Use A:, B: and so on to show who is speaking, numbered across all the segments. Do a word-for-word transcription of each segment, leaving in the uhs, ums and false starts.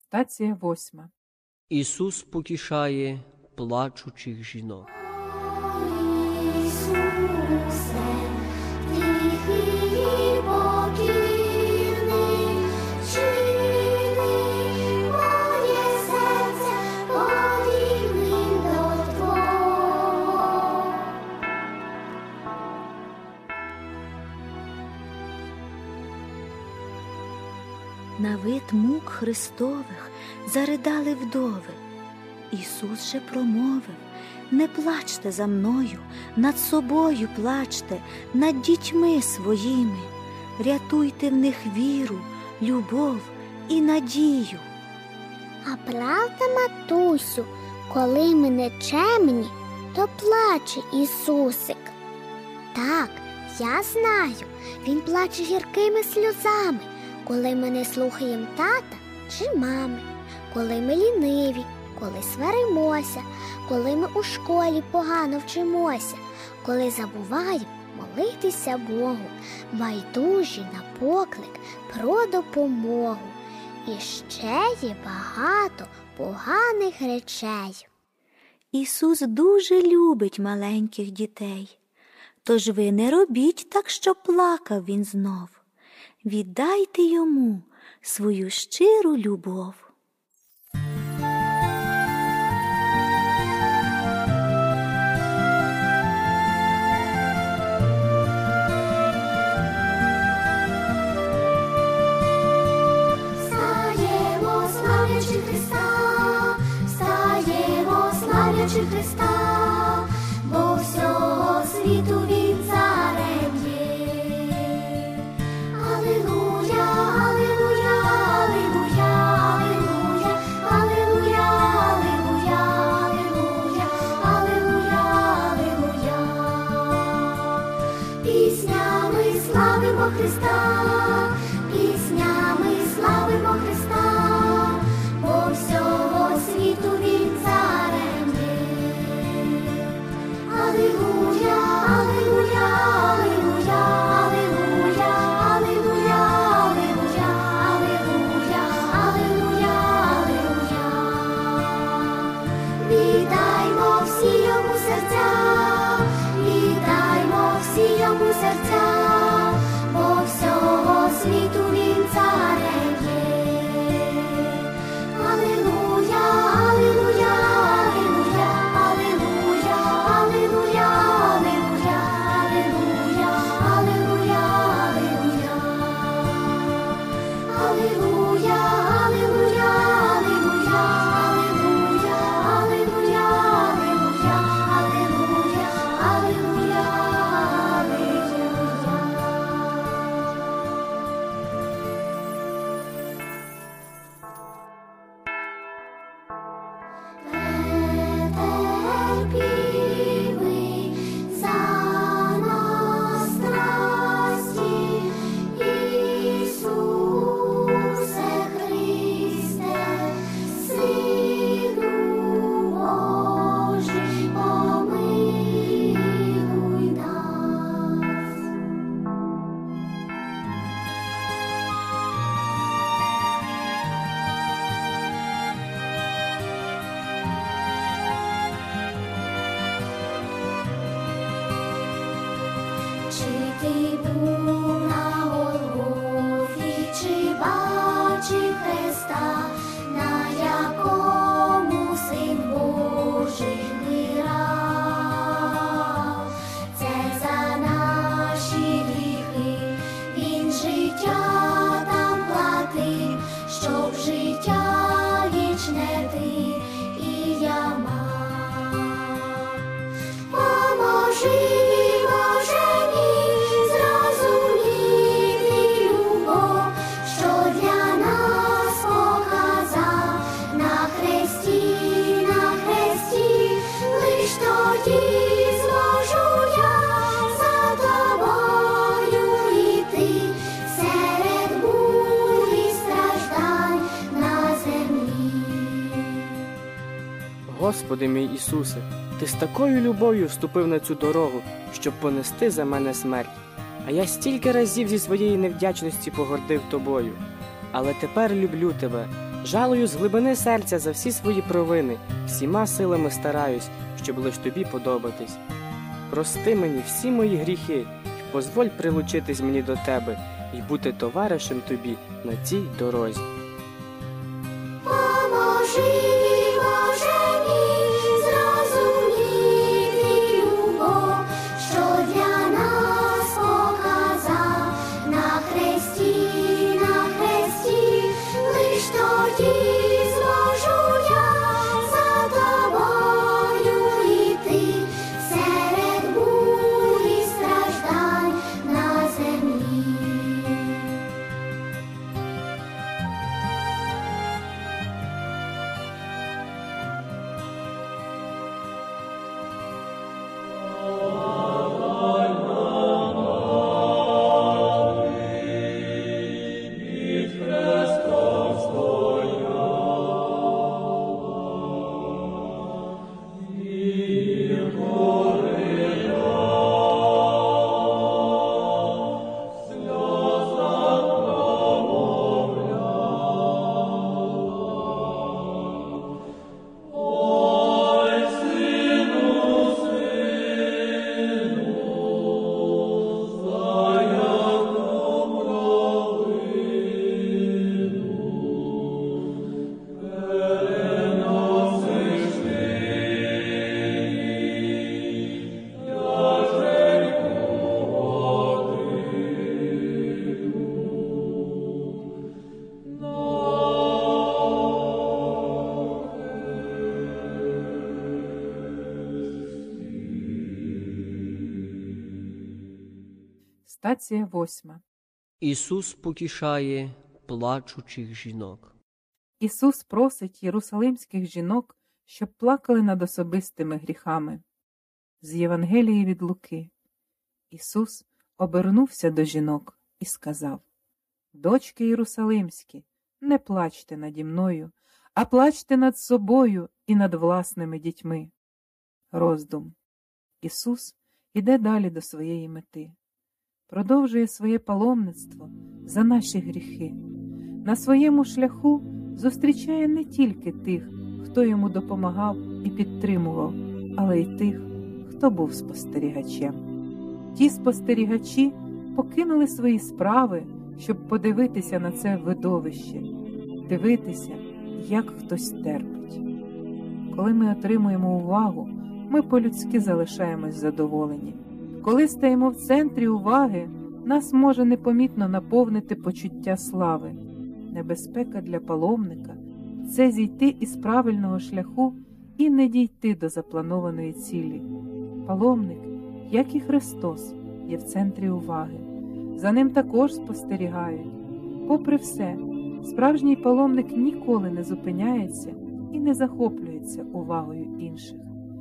A: Медитація восьма.
B: Ісус потішає плачучих жінок.
C: Ісусе, тихий покірний, чини моє серце подібним до Твого.
D: На вид мук Христових заридали вдови. Ісус же промовив: не плачте за мною, над собою плачте, над дітьми своїми. Рятуйте в них віру, любов і надію.
C: А правда, матусю, коли ми не чемні, то плаче Ісусик. Так, я знаю, Він плаче гіркими сльозами, коли ми не слухаємо тата чи мами, коли ми ліниві, коли сваримося, коли ми у школі погано вчимося, коли забуваємо молитися Богу, байдужі на поклик про допомогу. І ще є багато поганих речей.
D: Ісус дуже любить маленьких дітей. Тож ви не робіть так, щоб плакав Він знов. Віддайте Йому свою щиру любов.
C: Встаємо, славлячи Христа, встаємо, славлячи Христа, бо всього світу Він царем є. Алілуя, алілуя, алілуя, алілуя, алілуя, алілуя, алілуя, алілуя, алілуя. Піснями славимо Христа, піснями славимо Христа, бо всього світу Він царем є. Алілуя, алілуя, алілуя, алілуя, алілуя, алілуя, алілуя, алілуя, алілуя. Віддаймо всі Йому серця, віддаймо всі Йому серця, бо всього світу Він царем є. Алілуя, алілуя, алілуя, алілуя, алілуя, алілуя, алілуя, алілуя, алілуя. Алілуя, алілуя, алілуя, алілуя, алілуя, алілуя, алілуя, Претерпілий за нас страсті, Ісусе Христе, Сину Божий, помилуй нас. Чи ти був на Голгофі, чи бачив Христа, на якому Син Божий вмирав? Це за наші гріхи Він життя там платив, щоб життя вічне ти і я мав. Поможи, Боже мій, зрозуміти любов, що для нас показав на хресті, на хресті. Лиш тоді зможу я за тобою йти серед буль і страждань на землі.
E: Господи мій Ісусе, Ти з такою любов'ю вступив на цю дорогу, щоб понести за мене смерть. А я стільки разів зі своєї невдячності погордив Тобою. Але тепер люблю Тебе, Жалую з глибини серця за всі свої провини, всіма силами стараюсь, щоб лиш тобі подобатись. Прости мені всі мої гріхи, й позволь прилучитись мені до тебе і бути товаришем тобі на цій дорозі.
C: Поможи, Боже мій, зрозуміти любов, що для нас показав на хресті, на хресті, лиш тоді зможу я за тобою йти серед бурь і страждань на землі.
A: Стація восьма.
B: Ісус потішає плачучих жінок.
A: Ісус просить єрусалимських жінок, щоб плакали над особистими гріхами. З Євангелії від Луки. Ісус обернувся до жінок і сказав: «Дочки єрусалимські, не плачте наді мною, а плачте над собою і над власними дітьми». Роздум. Ісус іде далі до своєї мети. Продовжує своє паломництво за наші гріхи. На своєму шляху зустрічає не тільки тих, хто йому допомагав і підтримував, але й тих, хто був спостерігачем. Ті спостерігачі покинули свої справи, щоб подивитися на це видовище, дивитися, як хтось терпить. Коли ми отримуємо увагу, ми по-людськи залишаємось задоволені. Коли стаємо в центрі уваги, нас може непомітно наповнити почуття слави. Небезпека для паломника – це зійти із правильного шляху і не дійти до запланованої цілі. Паломник, як і Христос, є в центрі уваги. За ним також спостерігають. Попри все, справжній паломник ніколи не зупиняється і не захоплюється увагою інших.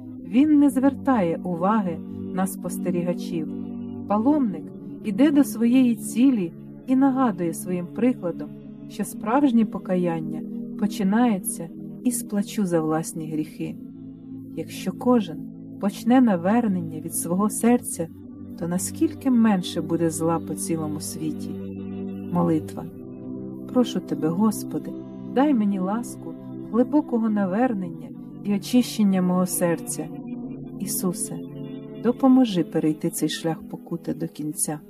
A: Він не звертає уваги на спостерігачів. Паломник іде до своєї цілі і нагадує своїм прикладом, що справжнє покаяння починається із плачу за власні гріхи. Якщо кожен почне навернення від свого серця, то наскільки менше буде зла по цілому світі? Молитва. Прошу Тебе, Господи, дай мені ласку глибокого навернення і очищення мого серця. Ісусе, допоможи перейти цей шлях покути до кінця.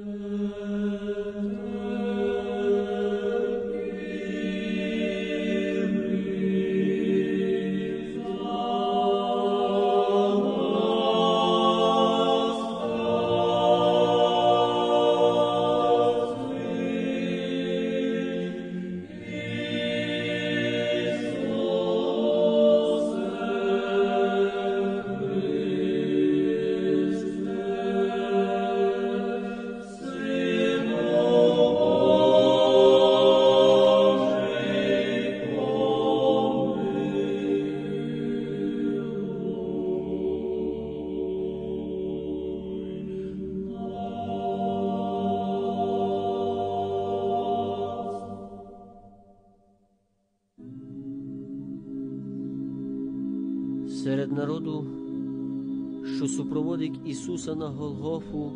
B: Серед народу, що супроводить Ісуса на Голгофу,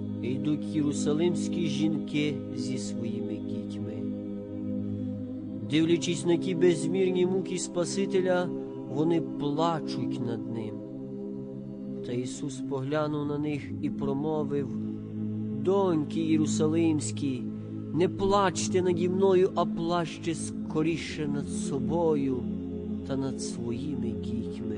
B: йдуть єрусалимські жінки зі своїми дітьми. Дивлячись на ті безмірні муки Спасителя, вони плачуть над ним. Та Ісус поглянув на них і промовив: «Доньки Єрусалимські, не плачте наді мною, а плачте скоріше над собою та над своїми дітьми».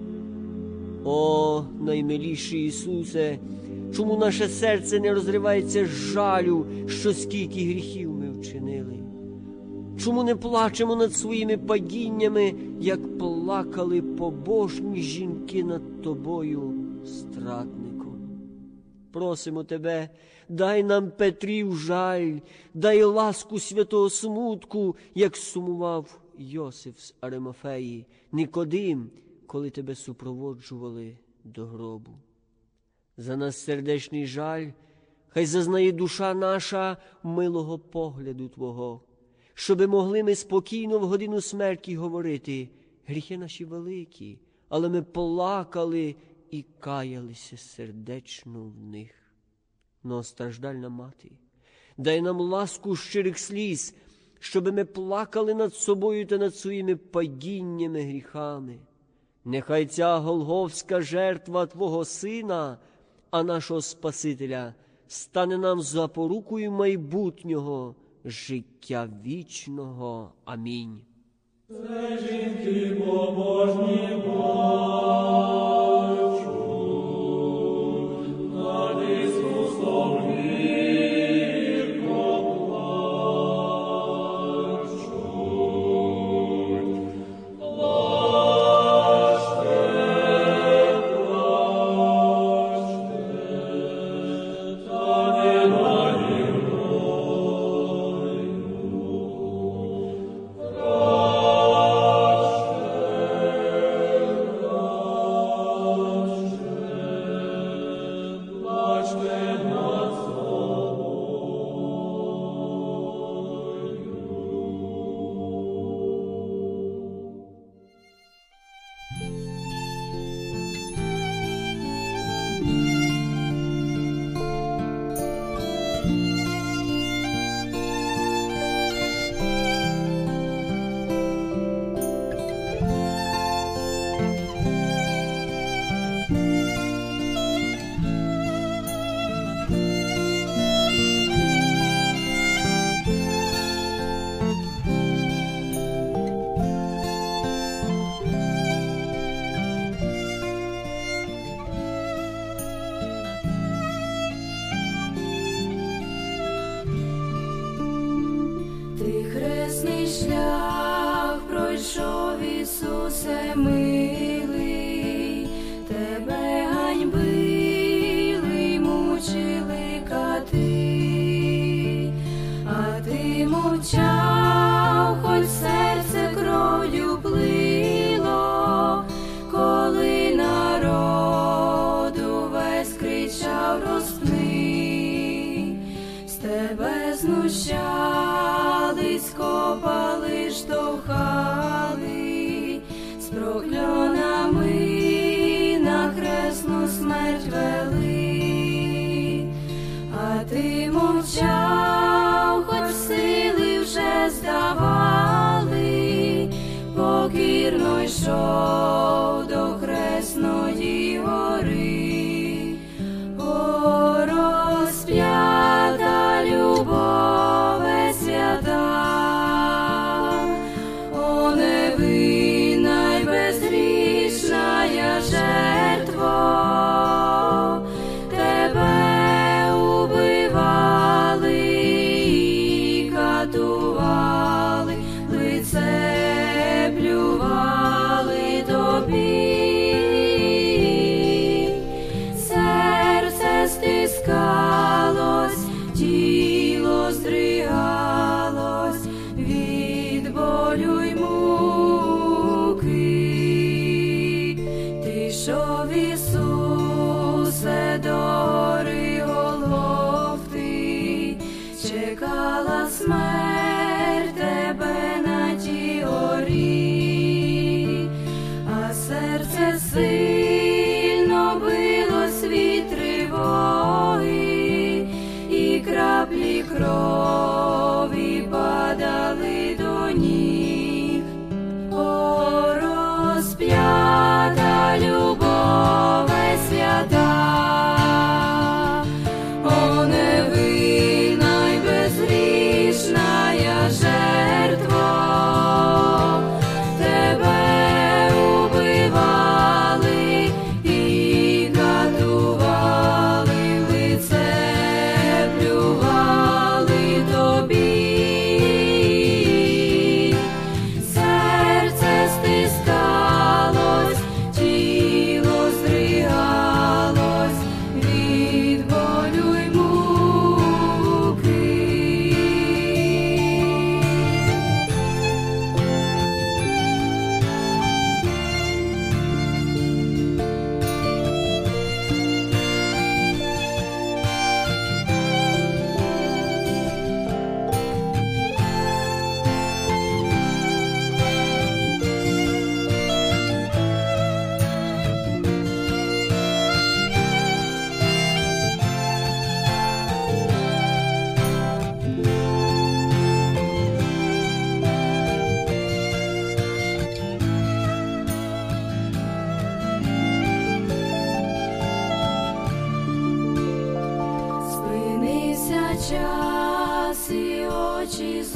B: О, наймиліший Ісусе, чому наше серце не розривається з жалю, що скільки гріхів ми вчинили? Чому не плачемо над своїми падіннями, як плакали побожні жінки над тобою, страднику? Просимо тебе, дай нам Петрів жаль, дай ласку святого смутку, як сумував Йосиф з Аримафеї, Никодим, коли тебе супроводжували до гробу. За нас сердечний жаль, хай зазнає душа наша милого погляду Твого, щоби могли ми спокійно в годину смерті говорити: гріхи наші великі, але ми плакали і каялися сердечно в них. Но страждальна мати, дай нам ласку щирих сліз, щоби ми плакали над собою та над своїми падіннями, гріхами. Нехай ця голгофська жертва Твого Сина, а нашого Спасителя, стане нам запорукою майбутнього життя вічного. Амінь.
F: Це жінки побожні бачу, над Ісусом гірко плачуть. Плачте, плачте, та не наді мною.
G: Ти хресний шлях пройшов, Ісусе милий, тебе ганьбили, мучили кати, а ти мовчав, хоч серце кров'ю плило, коли народу весь кричав: розпни, з тебе знущались, копали, штовхали, з прокльонами на хресну смерть вели, а ти мовчав, хоч сили вже здавали, покірно йшов до хресної гори. О, розп'ята любове свята, о, невинна й безгрішна жертво, тебе убивали і катували, лице плювали тобі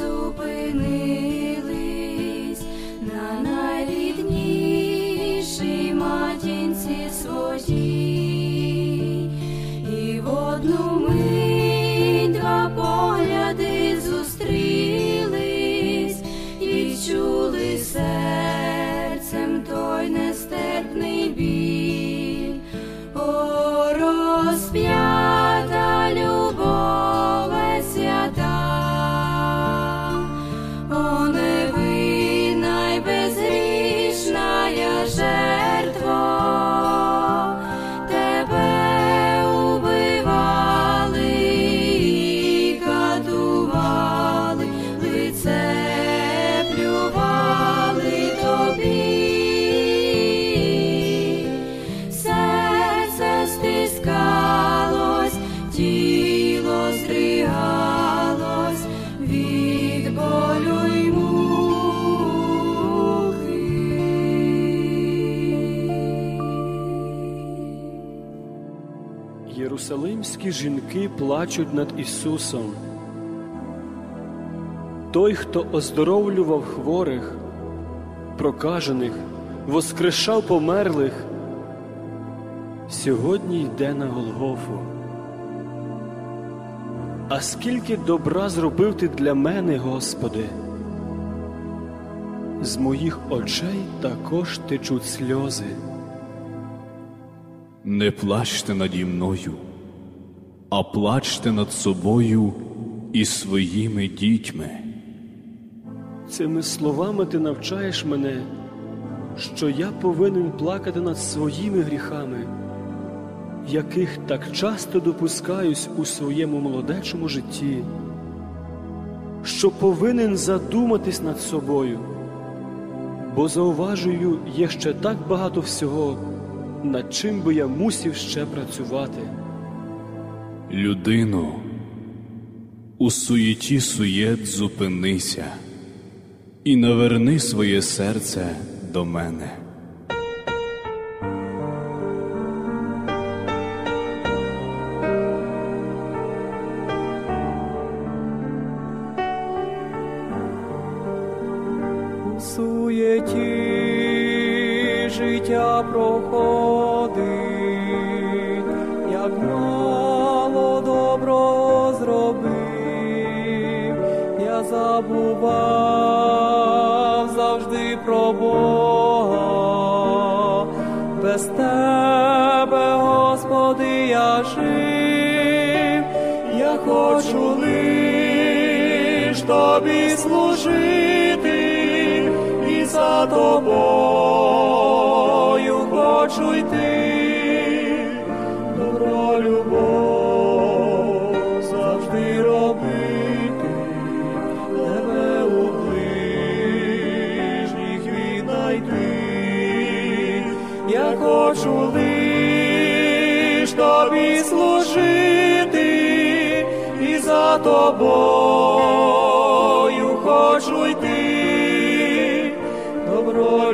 G: зупинились на найріднішій матінці своїй, і в одну мить два погляди зустрілись, відчули серцем той нестерпний біль. О, розп'ята любове свята, о, невинна й безгрішна я жертво, тебе убивали і катували, лице плювали тобі. Серце стискалось, тіло здригалось від болю й муки.
H: Єрусалимські жінки плачуть над Ісусом. Той, хто оздоровлював хворих, прокажених, воскрешав померлих, сьогодні йде на Голгофу. А скільки добра зробив ти для мене, Господи! З моїх очей також течуть сльози.
I: Не плачте наді мною, а плачте над собою і своїми дітьми.
H: Цими словами ти навчаєш мене, що я повинен плакати над своїми гріхами, яких так часто допускаюсь у своєму молодечому житті, що повинен задуматись над собою, бо зауважую, є ще так багато всього, над чим би я мусів ще працювати.
I: Людино, у суєті суєт зупинися і наверни своє серце до мене.
J: У суєті життя проходить, як мало доброго зробив, я забував завжди про Бога, без Тебе, Господи, я жив, я хочу лиш Тобі служити, і за Тобою хочу йти. Добро, любов завжди робити, тебе у ближніх віднайти. Я хочу лиш Тобі служити, і за Тобою хочу йти. Добро,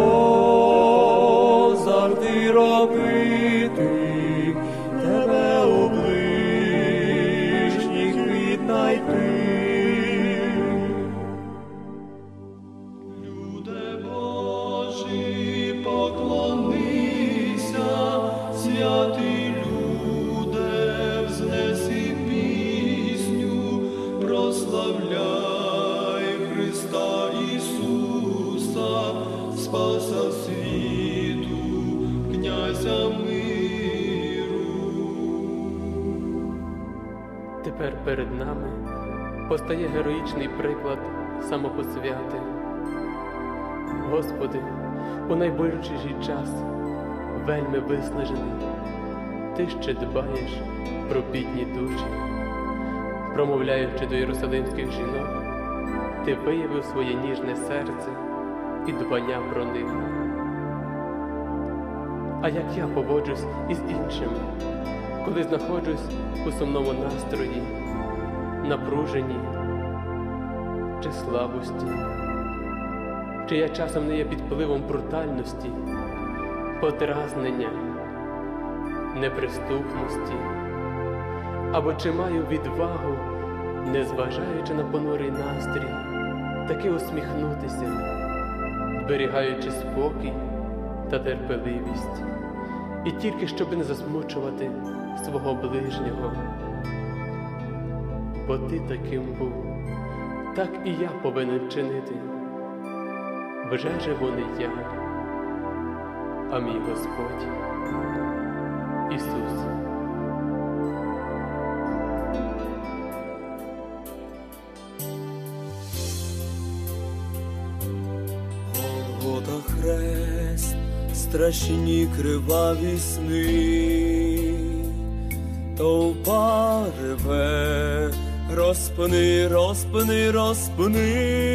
J: любов завжди робити, тебе у ближніх віднайти.
F: Люде Божий, поклонися, святий люде, взнеси пісню, прославляй Христа Ісуса, Спаса світу, князя миру.
K: Тепер перед нами постає героїчний приклад самопосвяти. Господи, у найболючіший час, вельми виснажений, Ти ще дбаєш про бідні душі. Промовляючи до єрусалимських жінок, Ти виявив своє ніжне серце і дбання про них. А як я поводжусь із іншими, коли знаходжусь у сумному настрої, напруженні чи слабості? Чи я часом не є під впливом брутальності, подразнення, неприступності? Або чи маю відвагу незважаючи на понурий настрій, таки усміхнутися, зберігаючи спокій та терпеливість, і тільки щоб не засмучувати свого ближнього. Бо ти таким був, так і я повинен чинити. Вже живу не я, а мій Господь Ісус.
J: Голгота, хрест, страшні криваві сни, толпа реве, розпни, розпни, розпни,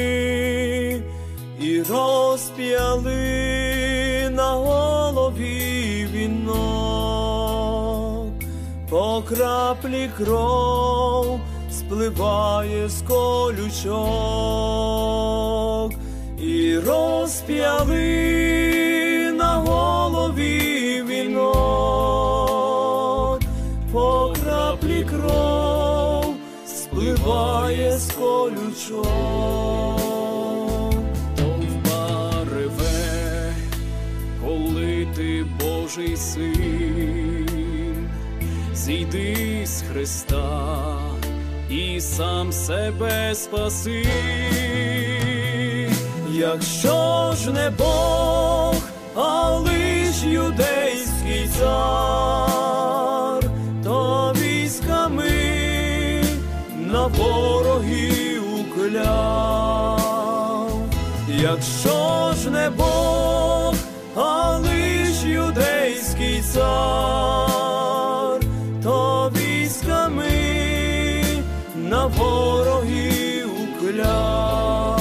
J: і розп'яли на голові вінок, по краплі кров спливає з колючок, і розп'яли на голові вінок, по краплі кров спливає з колючок. Толпа реве, коли ти Божий син, зійди з Христа і сам себе спаси. Якщо ж не Бог, а лиш юдейський цар, то військами на ворогів укляв. Якщо ж не Бог, а лиш юдейський цар, то військами на ворогів укляв.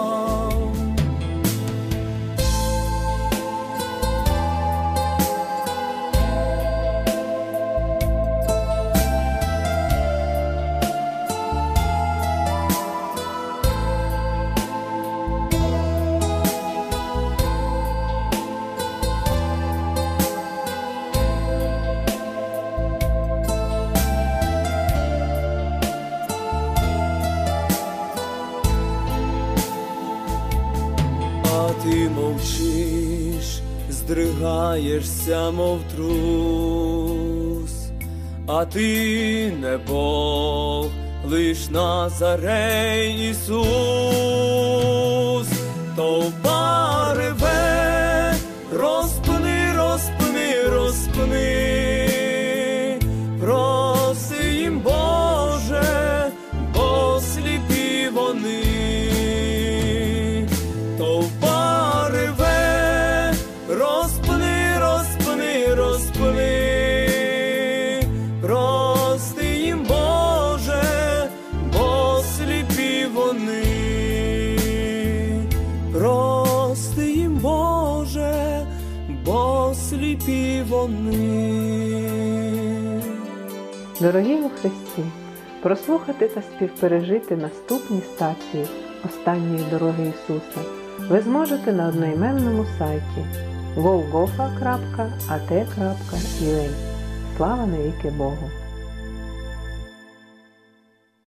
J: Ти мовчиш, здригаєшся, мов трус, а ти не Бог, лиш Назарей Ісус. Толпа реве, розпни, розпни, розпни, проси їм, Боже, бо сліпі вони. Толпа реве, розпни, розпни, розпни, прости їм, Боже, бо сліпі вони. Прости їм, Боже, бо сліпі вони.
A: Дорогі у Христі, прослухати та співпережити наступні стації останньої дороги Ісуса ви зможете на одноіменному сайті голгофа крапка а те крапка ю а. Слава навіки Богу!